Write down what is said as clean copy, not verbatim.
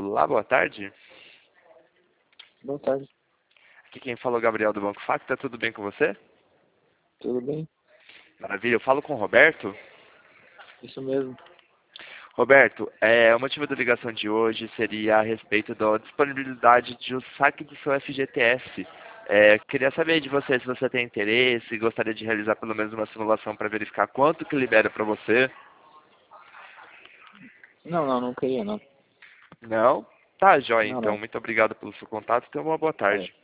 Olá, boa tarde. Boa tarde, Aqui quem fala é o Gabriel do Banco Facta. Tudo bem com você? tudo bem? Maravilha. Eu falo com o Roberto. Isso mesmo. Roberto, o motivo da ligação de hoje seria a respeito da disponibilidade de um saque do seu FGTS. Queria saber de você se você tem interesse, gostaria de realizar pelo menos uma simulação para verificar quanto que libera para você. Não queria não. Não? Tá, joia. Não, Então, não. muito obrigado pelo seu contato. Tenha uma boa É. tarde.